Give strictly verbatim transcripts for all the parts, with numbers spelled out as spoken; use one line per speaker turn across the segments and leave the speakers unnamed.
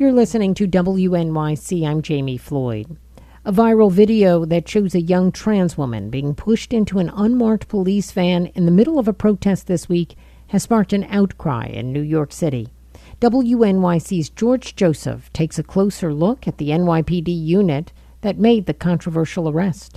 You're listening to W N Y C. I'm Jamie Floyd. A viral video that shows a young trans woman being pushed into an unmarked police van in the middle of a protest this week has sparked an outcry in New York City. W N Y C's George Joseph takes a closer look at the N Y P D unit that made the controversial arrest.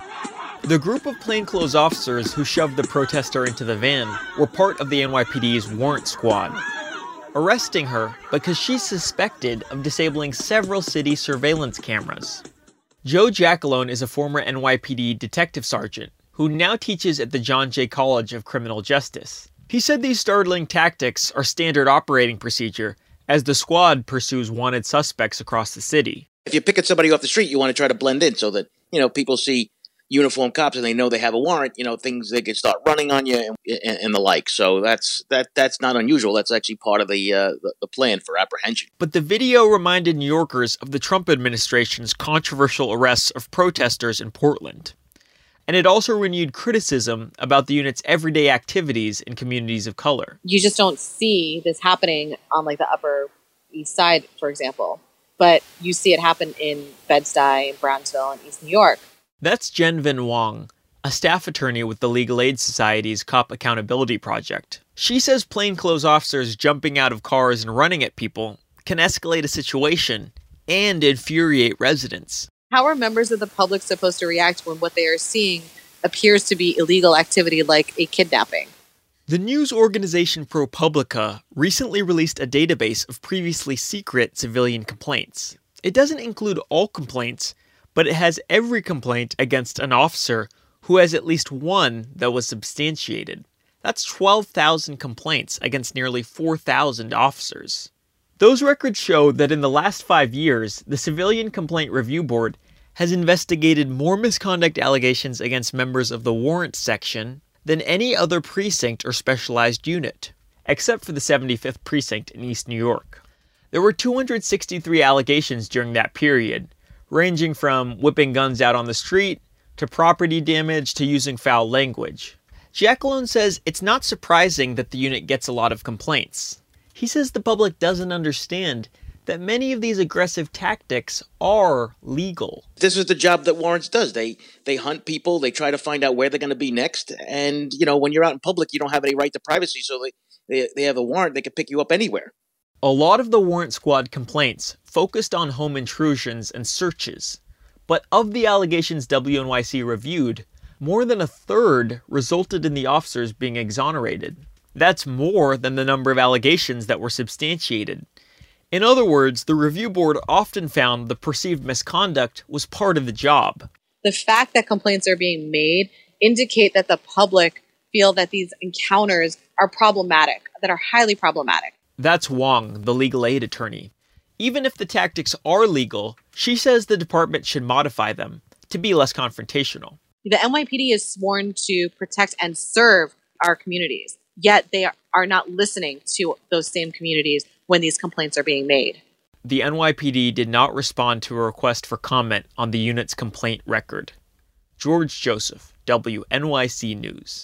The group of plainclothes officers who shoved the protester into the van were part of the N Y P D's warrant squad, arresting her because she's suspected of disabling several city surveillance cameras. Joe Giacalone is a former N Y P D detective sergeant who now teaches at the John Jay College of Criminal Justice. He said these startling tactics are standard operating procedure as the squad pursues wanted suspects across the city.
If you're picking somebody off the street, you want to try to blend in so that, you know, people see uniformed cops and they know they have a warrant, you know, things they can start running on you and, and, and the like. So that's that that's not unusual. That's actually part of the, uh, the the plan for apprehension.
But the video reminded New Yorkers of the Trump administration's controversial arrests of protesters in Portland. And it also renewed criticism about the unit's everyday activities in communities of color.
You just don't see this happening on like the Upper East Side, for example. But you see it happen in Bed-Stuy, Brownsville, and East New York.
That's Jen Vinh Wong, a staff attorney with the Legal Aid Society's Cop Accountability Project. She says plainclothes officers jumping out of cars and running at people can escalate a situation and infuriate residents.
How are members of the public supposed to react when what they are seeing appears to be illegal activity like a kidnapping?
The news organization ProPublica recently released a database of previously secret civilian complaints. It doesn't include all complaints, but it has every complaint against an officer who has at least one that was substantiated. That's twelve thousand complaints against nearly four thousand officers. Those records show that in the last five years, the Civilian Complaint Review Board has investigated more misconduct allegations against members of the warrant section than any other precinct or specialized unit, except for the seventy-fifth Precinct in East New York. There were two hundred sixty-three allegations during that period, ranging from whipping guns out on the street, to property damage, to using foul language. Giacalone says it's not surprising that the unit gets a lot of complaints. He says the public doesn't understand that many of these aggressive tactics are legal.
This is the job that warrants does. They they hunt people, they try to find out where they're going to be next, and, you know, when you're out in public, you don't have any right to privacy, so they, they, they have a warrant, they can pick you up anywhere.
A lot of the warrant squad complaints focused on home intrusions and searches, but of the allegations W N Y C reviewed, more than a third resulted in the officers being exonerated. That's more than the number of allegations that were substantiated. In other words, the review board often found the perceived misconduct was part of the job.
The fact that complaints are being made indicate that the public feel that these encounters are problematic, that are highly problematic.
That's Wong, the legal aid attorney. Even if the tactics are legal, she says the department should modify them to be less confrontational.
The N Y P D is sworn to protect and serve our communities, yet they are not listening to those same communities when these complaints are being made.
The N Y P D did not respond to a request for comment on the unit's complaint record. George Joseph, W N Y C News.